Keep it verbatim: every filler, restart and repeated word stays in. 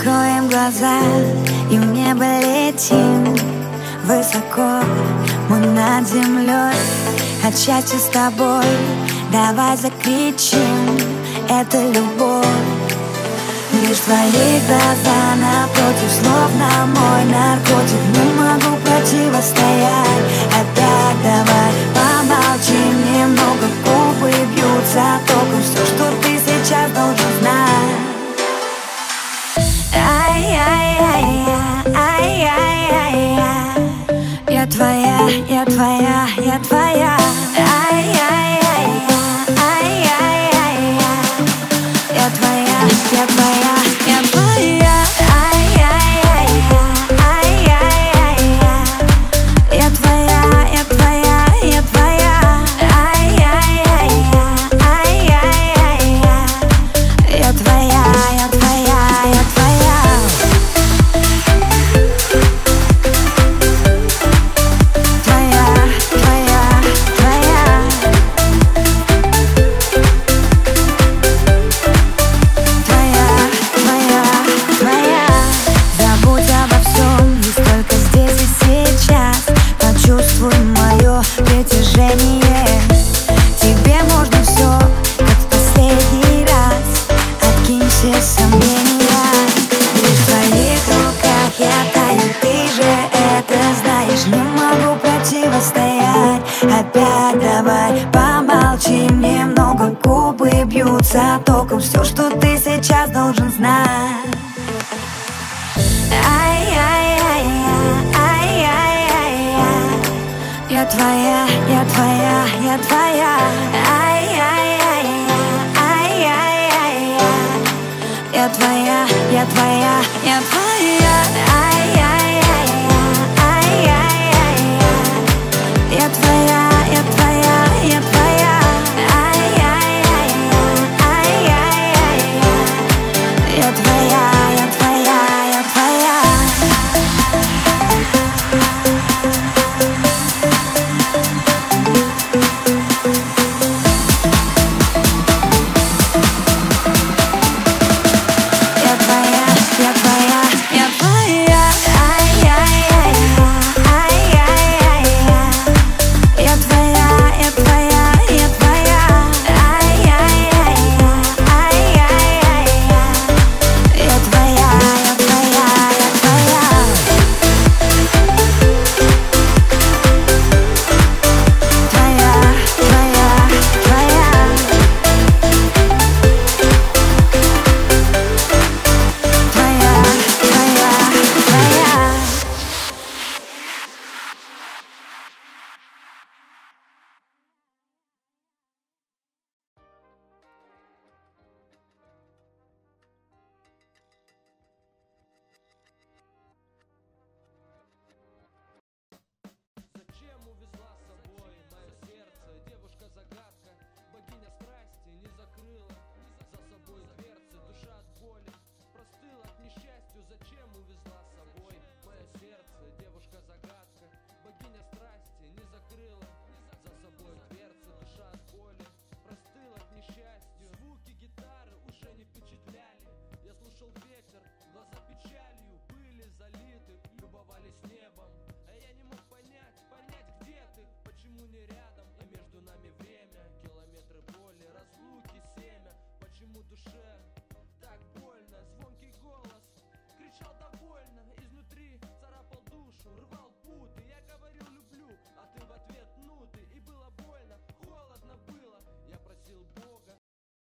Закроем глаза и в небо летим высоко, мы над землей, от счастья с тобой. Давай закричим, это любовь. Лишь твои глаза напротив, словно мой наркотик. Не могу противостоять. Опять давай помолчим немного, губы бьются током. Все, что ты сейчас должен знать. Ай-яй-яй-яй, ай-яй-яй-яй. Я твоя, я твоя, я твоя. Ай-яй-яй-яй, ай-яй-яй-яй. Я твоя, я твоя, я твоя. Ай-яй-яй-яй, ай-яй-яй-яй. Я твоя, я твоя, я твоя. Ай-яй-яй-яй, ай-яй-яй-яй. Я твоя, я твоя, я твоя. Тебе можно все, как в последний раз. Откинь все сомнения. Лишь в твоих руках я таю, ты же это знаешь. Не могу противостоять. Опять давай помолчим немного, губы бьются током. Все, что ты сейчас должен знать. Ай-яй-яй-яй, ай-яй-яй-яй. Я твоя, я твоя, я твоя. Ай-яй-яй-яй, ай-яй-яй-яй. Я твоя, я твоя, я твоя. Ай-яй-яй-яй, ай-яй-яй-яй. Я твоя, я твоя, я твоя. Ай-яй-яй-яй, ай-яй-яй-яй. Я твоя, я твоя, я твоя. Душе так больно, звонкий голос кричал довольно, изнутри царапал душу, рвал